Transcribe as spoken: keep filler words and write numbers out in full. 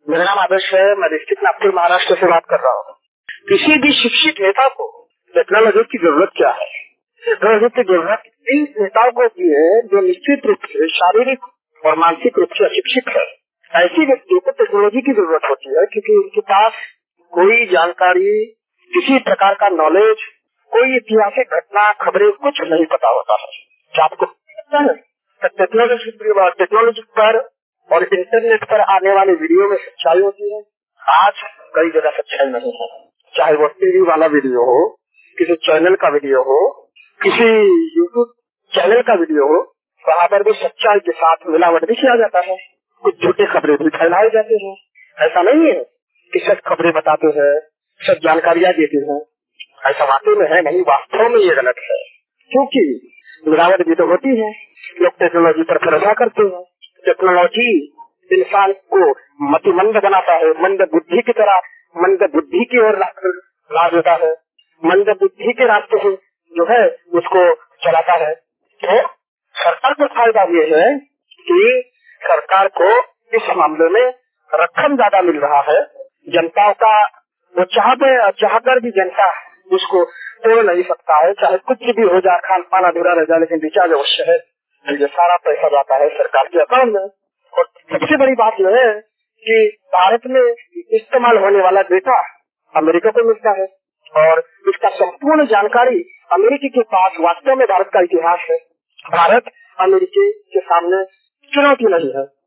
मेरा नाम आदर्श है। मैं डिस्ट्रिक्ट नागपुर महाराष्ट्र से बात कर रहा हूँ। किसी भी शिक्षित नेता को टेक्नोलॉजी की जरूरत क्या है? टेक्नोलॉजी की जरूरत इन नेताओं को भी है जो निश्चित रूप से शारीरिक और मानसिक रूप से अशिक्षित है। ऐसी व्यक्तियों को टेक्नोलॉजी की जरूरत होती है क्योंकि उनके पास कोई जानकारी, किसी प्रकार का नॉलेज, कोई ऐतिहासिक घटना, खबरें कुछ नहीं पता होता है। क्या आपको पता है टेक्नोलॉजी टेक्नोलॉजी पर और इंटरनेट पर आने वाले वीडियो में सच्चाई होती है? आज कई जगह सच्चाई नहीं है। चाहे वो टीवी वाला वीडियो हो, किसी चैनल का वीडियो हो, किसी यूट्यूब चैनल का वीडियो हो, वहाँ पर भी सच्चाई के साथ मिलावट भी किया जाता है। कुछ झूठी खबरें भी फैलाई जाती हैं। ऐसा नहीं है कि सच खबरें बताते हैं, सच जानकारियाँ देते हैं। ऐसा वाकई में है नहीं, वास्तव में ये गलत है। क्योंकि मिलावट भी तो होती है। लोग टेक्नोलॉजी पर भरोसा करते हैं। टेक्नोलॉजी इंसान को मतिमंद बनाता है, मंद बुद्धि की तरह मंद बुद्धि की ओर ला देता है, मंद बुद्धि के रास्ते से जो है उसको चलाता है। तो सरकार को फायदा ये है कि सरकार को इस मामले में रकम ज्यादा मिल रहा है। जनता का वो चाह चाहकर भी जनता उसको तोड़ नहीं सकता है। चाहे कुछ भी हो जाए, खान पान अधूरा रह जाए, लेकिन रिचार्ज अवश्य है। ये सारा पैसा जाता है सरकार के अकाउंट में। और सबसे बड़ी बात यह है कि भारत में इस्तेमाल होने वाला डेटा अमेरिका को मिलता है और इसका संपूर्ण जानकारी अमेरिकी के पास वास्तव में भारत का इतिहास है। भारत अमेरिकी के सामने चुनौती नहीं है।